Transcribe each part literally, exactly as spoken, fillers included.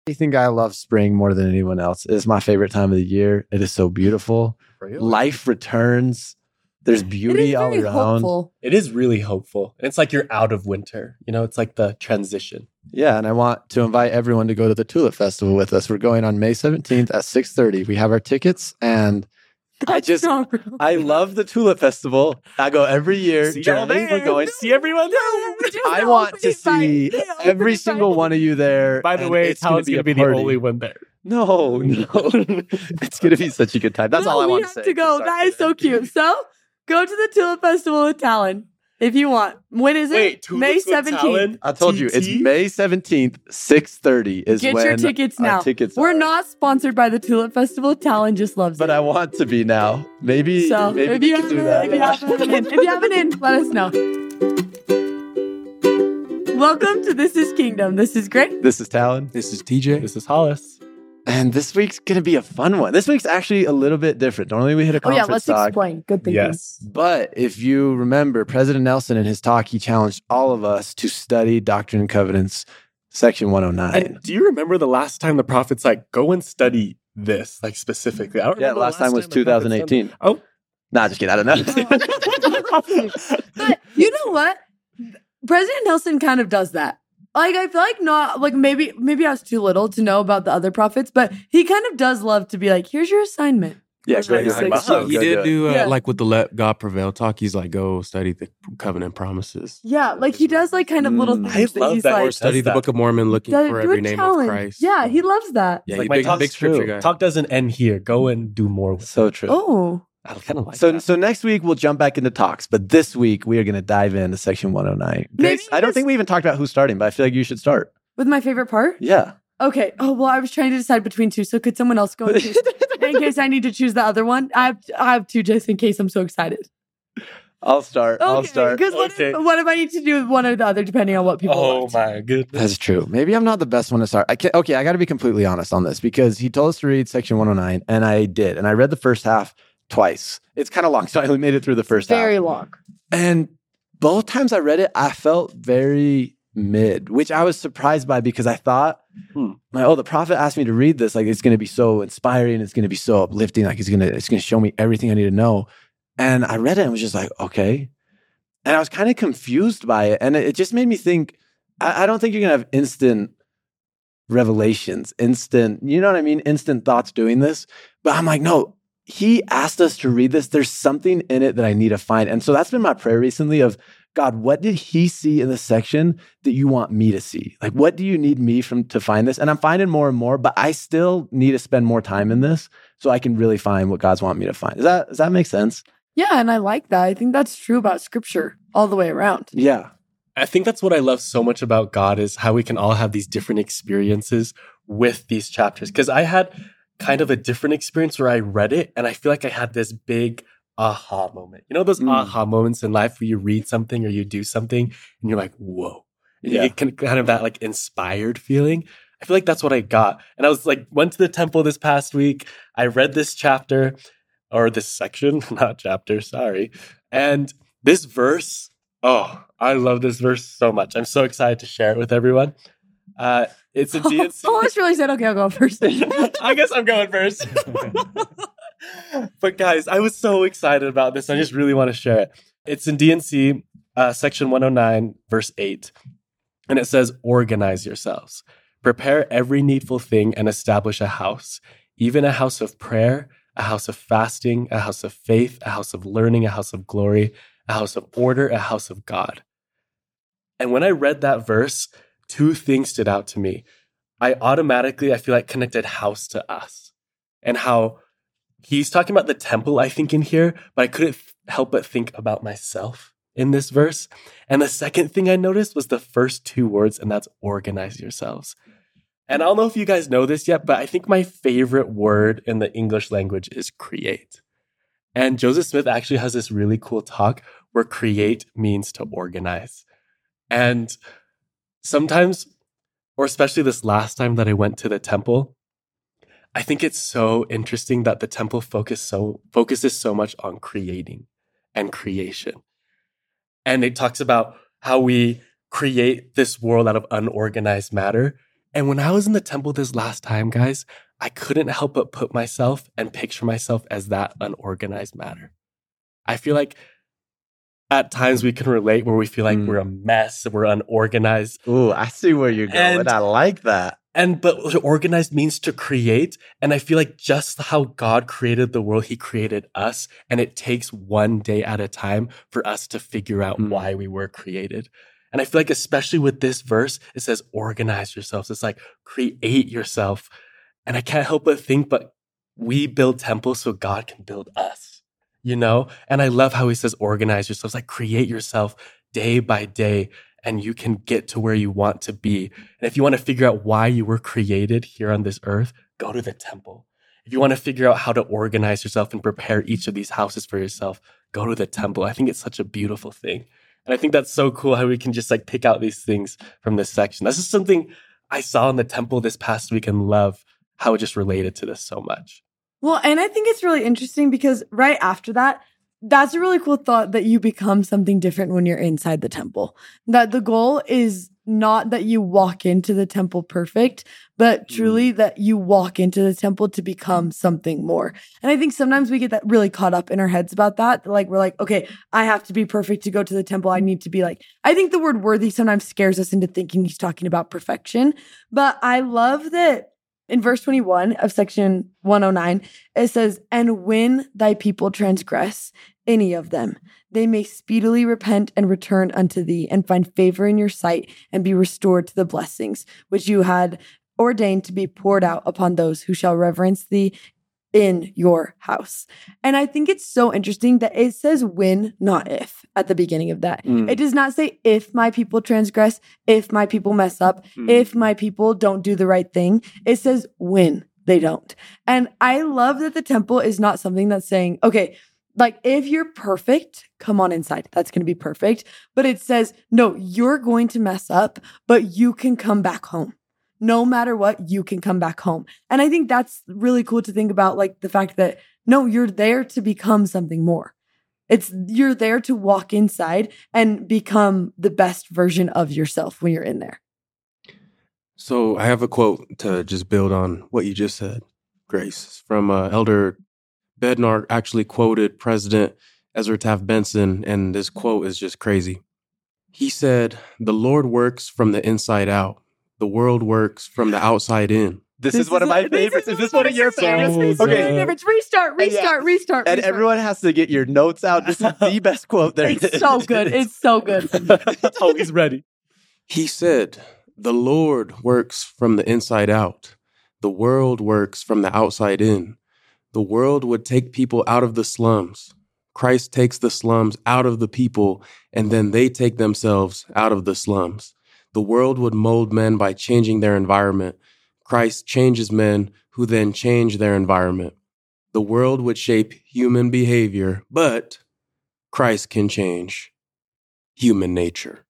I think I love spring more than anyone else. It is my favorite time of the year. It is so beautiful. Really? Life returns. There's beauty all around. Hopeful. It is really hopeful. And it's like you're out of winter. You know, it's like the transition. Yeah, and I want to invite everyone to go to the Tulip Festival with us. We're going on May seventeenth at six thirty. We have our tickets, and That's I just, strong. I love the Tulip Festival. I go every year. See Jeremy, y'all there. we're going. See everyone there. I want to see every single one of you there. By the and way, it's gonna Talon's going to be a the party. only one there. No, no. It's going to be such a good time. That's No, all I we want have to say. to go. Sorry. That is so cute. So go to the Tulip Festival with Talon if you want. When is it? Wait, Tulips May with seventeenth. Talon? I told you, it's T T? May seventeenth, six thirty is Get when your tickets our now. tickets We're are. not sponsored by the Tulip Festival. Talon just loves But it. I want to be now. Maybe, So maybe if we you, can have do an, that. if, you have an in, if you have an in, let us know. Welcome to This is Kingdom. This is Greg. This is Talon. This is T J. This is Hollis. And this week's going to be a fun one. This week's actually a little bit different. Normally we hit a Oh, yeah, conference let's talk. explain. Good thinking. Yes. But if you remember, President Nelson in his talk, he challenged all of us to study Doctrine and Covenants, section one oh nine. And do you remember the last time the prophet's like, go and study this, like specifically? I don't Yeah, remember the last time was the prophet twenty eighteen. said- Oh. Nah, just kidding. I don't know. But you know what? President Nelson kind of does that. Like, I feel like not, like maybe maybe I was too little to know about the other prophets, but he kind of does love to be like, here's your assignment. yeah, That's go right. do it. Like, Go he do did it. do uh, Yeah. like with the Let God Prevail talk. He's like, go study the covenant promises. Yeah, like he does like kind of little Mm. things I that love he's that. like, Or study does the that. Book of Mormon, looking do for a every name challenge. of Christ. Yeah, he loves that. Yeah, Like he my big, talk's big scripture true. guy. Talk doesn't end here. Go and do more. with it. So true. Oh, I kind of like So, that. so next week we'll jump back into talks, but this week we are going to dive into section one oh nine. Maybe Grace, I don't just- think we even talked about who's starting, but I feel like you should start. with my favorite part? Yeah. Okay. Oh, well, I was trying to decide between two, so could someone else go and choose? In case I need to choose the other one, I have, I have two just in case I'm so excited. I'll start. I'll Okay, start. because what, Okay. if, what if I need to do with one or the other depending on what people Oh want? my goodness. That's true. Maybe I'm not the best one to start. I can't, okay, I got to be completely honest on this because he told us to read section one oh nine, and I did. And I read the first half twice. It's kind of long, so I only made it through the first Very half. long. And both times I read it, I felt very mid, which I was surprised by because I thought, Hmm. like, oh, the prophet asked me to read this. Like, it's going to be so inspiring. It's going to be so uplifting. Like, it's going to it's going to show me everything I need to know. And I read it and was just like, okay. And I was kind of confused by it. And it, it just made me think, I, I don't think you're going to have instant revelations, instant, you know what I mean? Instant thoughts doing this. But I'm like, no, he asked us to read this. There's something in it that I need to find. And so that's been my prayer recently of, God, what did he see in this section that you want me to see? Like, what do you need me from to find this? And I'm finding more and more, but I still need to spend more time in this so I can really find what God's want me to find. Does that, does that make sense? Yeah, and I like that. I think that's true about scripture all the way around. Yeah. I think that's what I love so much about God is how we can all have these different experiences with these chapters. Because I had kind of a different experience where I read it and I feel like I had this big aha moment. You know those Mm. aha moments in life where you read something or you do something and you're like, whoa. And Yeah. You get kind of that like inspired feeling. I feel like that's what I got. And I was like, went to the temple this past week. I read this chapter or this section, not chapter, sorry. And this verse, oh, I love this verse so much. I'm so excited to share it with everyone. Uh, it's a D N C. Hollis really said, okay, I'll go first. I guess I'm going first. But guys, I was so excited about this. I just really want to share it. It's in D N C, uh, section one oh nine, verse eight. And it says, organize yourselves. Prepare every needful thing and establish a house, even a house of prayer, a house of fasting, a house of faith, a house of learning, a house of glory, a house of order, a house of God. And when I read that verse, two things stood out to me. I automatically, I feel like, connected house to us and how he's talking about the temple, I think, in here, but I couldn't th- help but think about myself in this verse. And the second thing I noticed was the first two words, and that's organize yourselves. And I don't know if you guys know this yet, but I think my favorite word in the English language is create. And Joseph Smith actually has this really cool talk where create means to organize. And sometimes, or especially this last time that I went to the temple, I think it's so interesting that the temple focus so focuses so much on creating and creation. And it talks about how we create this world out of unorganized matter. And when I was in the temple this last time, guys, I couldn't help but put myself and picture myself as that unorganized matter. I feel like at times we can relate where we feel like Mm. we're a mess, we're unorganized. Ooh, I see where you're going. And- I like that. And but organized means to create. And I feel like just how God created the world, he created us. And it takes one day at a time for us to figure out Mm. why we were created. And I feel like especially with this verse, it says organize yourselves. It's like create yourself. And I can't help but think, but we build temples so God can build us, you know? And I love how he says organize yourselves, like create yourself day by day, and you can get to where you want to be. And if you want to figure out why you were created here on this earth, go to the temple. If you want to figure out how to organize yourself and prepare each of these houses for yourself, go to the temple. I think it's such a beautiful thing. And I think that's so cool how we can just like pick out these things from this section. This is something I saw in the temple this past week and love how it just related to this so much. Well, and I think it's really interesting because right after that, that's a really cool thought that you become something different when you're inside the temple. That the goal is not that you walk into the temple perfect, but truly that you walk into the temple to become something more. And I think sometimes we get that really caught up in our heads about that. Like, we're like, okay, I have to be perfect to go to the temple. I need to be like, I think the word worthy sometimes scares us into thinking he's talking about perfection. But I love that in verse twenty-one of section one oh nine, it says, and when thy people transgress any of them, they may speedily repent and return unto thee and find favor in your sight and be restored to the blessings which you had ordained to be poured out upon those who shall reverence thee in your house. And I think it's so interesting that it says when, not if, at the beginning of that. Mm. It does not say if my people transgress, if my people mess up, Mm. if my people don't do the right thing. It says when they don't. And I love that the temple is not something that's saying, okay, like if you're perfect, come on inside. That's going to be perfect. But it says, no, you're going to mess up, but you can come back home. No matter what, you can come back home. And I think that's really cool to think about, like the fact that, no, you're there to become something more. It's you're there to walk inside and become the best version of yourself when you're in there. So I have a quote to just build on what you just said, Grace. It's from uh, Elder Bednar actually quoted President Ezra Taft Benson, and this quote is just crazy. He said, "The Lord works from the inside out. The world works from the outside in." This, is one of my favorites. Is this one of your favorites? so Okay. Favorites. Restart, restart, restart. And restart. everyone has to get your notes out. This is the best quote there is. It's so good. It's so good. Oh, he's ready. He said, "The Lord works from the inside out. The world works from the outside in. The world would take people out of the slums. Christ takes the slums out of the people, and then they take themselves out of the slums. The world would mold men by changing their environment. Christ changes men who then change their environment. The world would shape human behavior, but Christ can change human nature."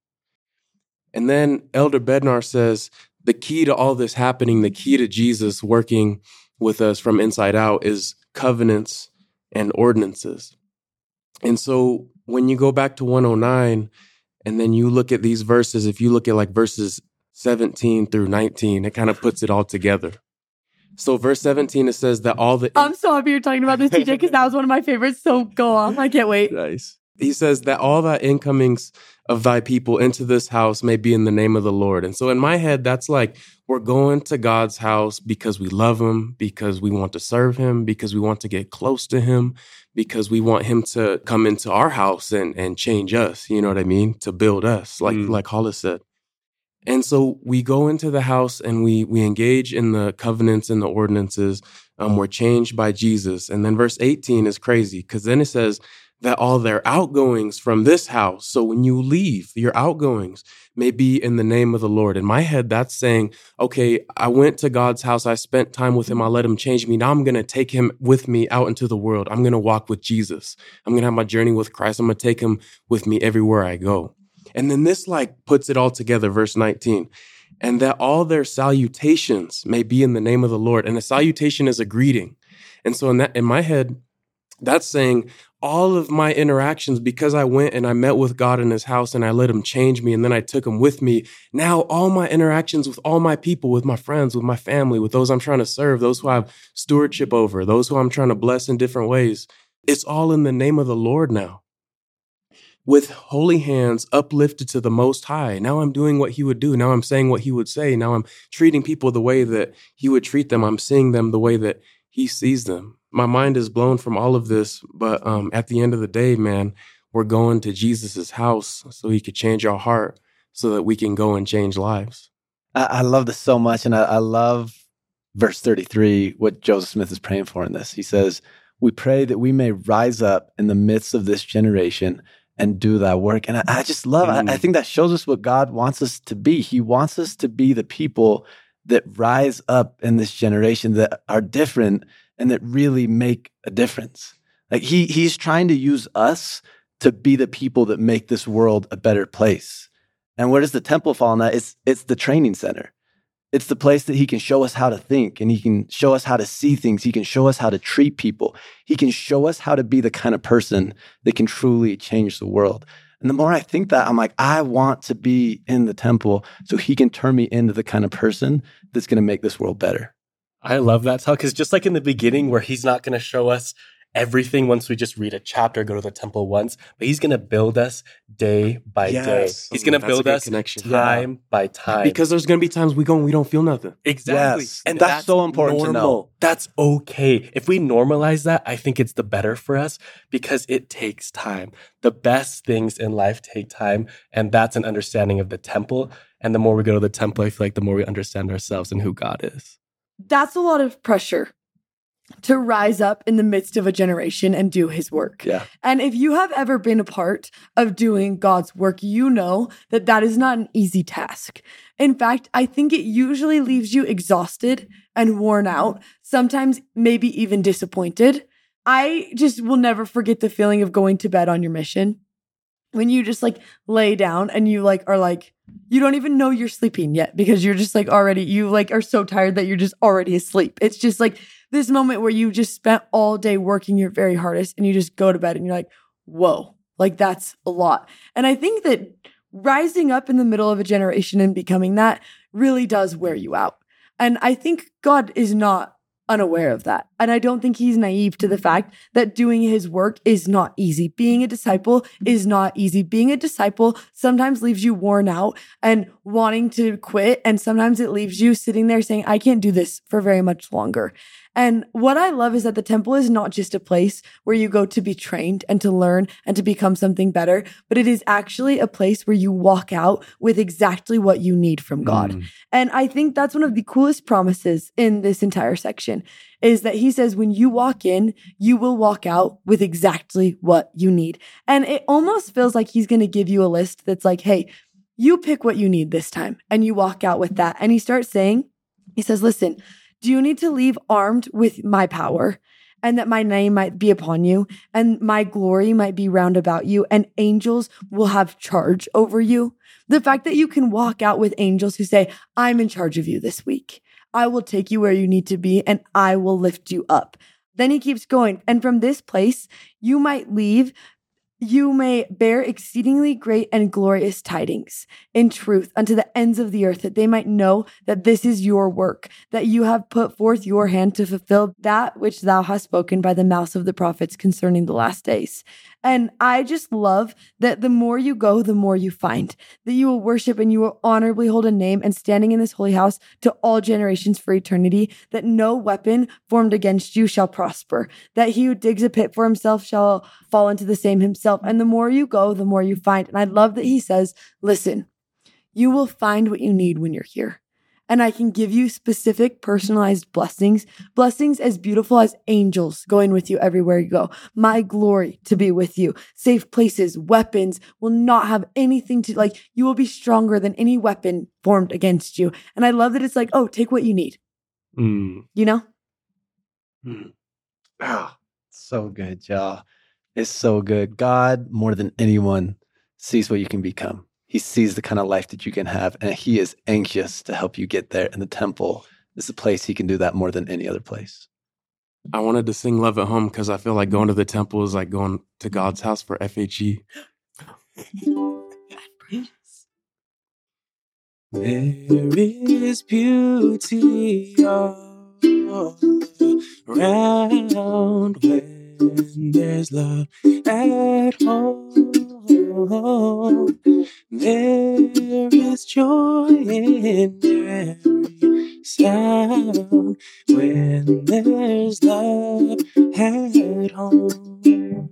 And then Elder Bednar says, the key to all this happening, the key to Jesus working with us from inside out is covenants and ordinances. And so when you go back to one oh nine and then you look at these verses, if you look at like verses seventeen through nineteen, it kind of puts it all together. So verse seventeen, it says that all the... I'm so happy you're talking about this, T J, because that was one of my favorites. So go on. I can't wait. Nice. He says that all thy incomings of thy people into this house may be in the name of the Lord. And so in my head, that's like, we're going to God's house because we love him, because we want to serve him, because we want to get close to him, because we want him to come into our house and, and change us. You know what I mean? To build us, like, Mm. like Hollis said. And so we go into the house and we we engage in the covenants and the ordinances. Um, we're changed by Jesus. And then verse eighteen is crazy because then it says that all their outgoings from this house. So when you leave, your outgoings may be in the name of the Lord. In my head, that's saying, okay, I went to God's house. I spent time with him. I let him change me. Now I'm going to take him with me out into the world. I'm going to walk with Jesus. I'm going to have my journey with Christ. I'm going to take him with me everywhere I go. And then this like puts it all together, verse nineteen, and that all their salutations may be in the name of the Lord. And a salutation is a greeting. And so in that, in my head, that's saying all of my interactions, because I went and I met with God in his house and I let him change me and then I took him with me. Now all my interactions with all my people, with my friends, with my family, with those I'm trying to serve, those who I have stewardship over, those who I'm trying to bless in different ways, it's all in the name of the Lord now. With holy hands uplifted to the Most High. Now I'm doing what he would do. Now I'm saying what he would say. Now I'm treating people the way that he would treat them. I'm seeing them the way that he sees them. My mind is blown from all of this, but um, at the end of the day, man, we're going to Jesus's house so he could change our heart so that we can go and change lives. I, I love this so much. And I, I love verse thirty-three, what Joseph Smith is praying for in this. He says, we pray that we may rise up in the midst of this generation and do that work. And I, I just love, mm. I, I think that shows us what God wants us to be. He wants us to be the people that rise up in this generation that are different and that really make a difference. Like he he's trying to use us to be the people that make this world a better place. And where does the temple fall in that? It's, it's the training center. It's the place that he can show us how to think and he can show us how to see things. He can show us how to treat people. He can show us how to be the kind of person that can truly change the world. And the more I think that, I'm like, I want to be in the temple so he can turn me into the kind of person that's going to make this world better. I love that, Tal, because just like in the beginning where he's not going to show us everything once we just read a chapter, go to the temple once, but he's going to build us day by yes. day. He's going to build us connection. time yeah. by time. Because there's going to be times we go and we don't feel nothing. Exactly. Yes. And that's, that's so important normal. to know. That's okay. If we normalize that, I think it's the better for us because it takes time. The best things in life take time, and that's an understanding of the temple. And the more we go to the temple, I feel like the more we understand ourselves and who God is. That's a lot of pressure to rise up in the midst of a generation and do his work. Yeah. And if you have ever been a part of doing God's work, you know that that is not an easy task. In fact, I think it usually leaves you exhausted and worn out, sometimes maybe even disappointed. I just will never forget the feeling of going to bed on your mission. When you just like lay down and you like are like, you don't even know you're sleeping yet because you're just like already, you like are so tired that you're just already asleep. It's just like this moment where you just spent all day working your very hardest and you just go to bed and you're like, whoa, like that's a lot. And I think that rising up in the middle of a generation and becoming that really does wear you out. And I think God is not unaware of that. And I don't think he's naive to the fact that doing his work is not easy. Being a disciple is not easy. Being a disciple sometimes leaves you worn out and wanting to quit. And sometimes it leaves you sitting there saying, I can't do this for very much longer. And what I love is that the temple is not just a place where you go to be trained and to learn and to become something better, but it is actually a place where you walk out with exactly what you need from God. Mm. And I think that's one of the coolest promises in this entire section is that he says, when you walk in, you will walk out with exactly what you need. And it almost feels like he's going to give you a list that's like, hey, you pick what you need this time and you walk out with that. And he starts saying, he says, listen, do you need to leave armed with my power and that my name might be upon you and my glory might be round about you and angels will have charge over you? The fact that you can walk out with angels who say, I'm in charge of you this week. I will take you where you need to be and I will lift you up. Then he keeps going. And from this place, you might leave You may bear exceedingly great and glorious tidings in truth unto the ends of the earth, that they might know that this is your work, that you have put forth your hand to fulfill that which thou hast spoken by the mouths of the prophets concerning the last days. And I just love that the more you go, the more you find, that you will worship and you will honorably hold a name and standing in this holy house to all generations for eternity, that no weapon formed against you shall prosper, that he who digs a pit for himself shall fall into the same himself. And the more you go, the more you find. And I love that he says, listen, you will find what you need when you're here. And I can give you specific personalized blessings, blessings as beautiful as angels going with you everywhere you go. My glory to be with you. Safe places, weapons will not have anything to, like, you will be stronger than any weapon formed against you. And I love that it's like, oh, take what you need. Mm. You know? Mm. Oh, so good, y'all. It's so good. God, more than anyone, sees what you can become. He sees the kind of life that you can have, and he is anxious to help you get there. And the temple is the place he can do that more than any other place. I wanted to sing Love at Home because I feel like going to the temple is like going to God's house for F H E. There is beauty all around when there's love at home. There is joy in every sound when there's love at home.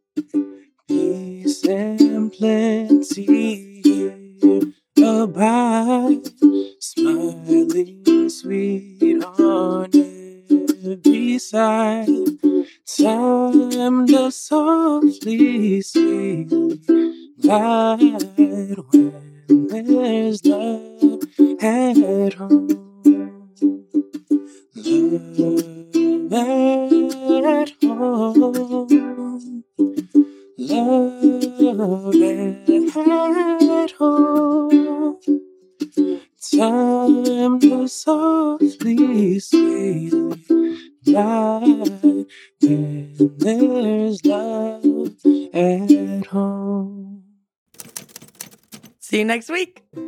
Peace and plenty here abide, smiling sweet on every side. Time to softly sleep light when there's love at home. Love at home. Love at home. Time to softly sleep light when there's love at home. See you next week.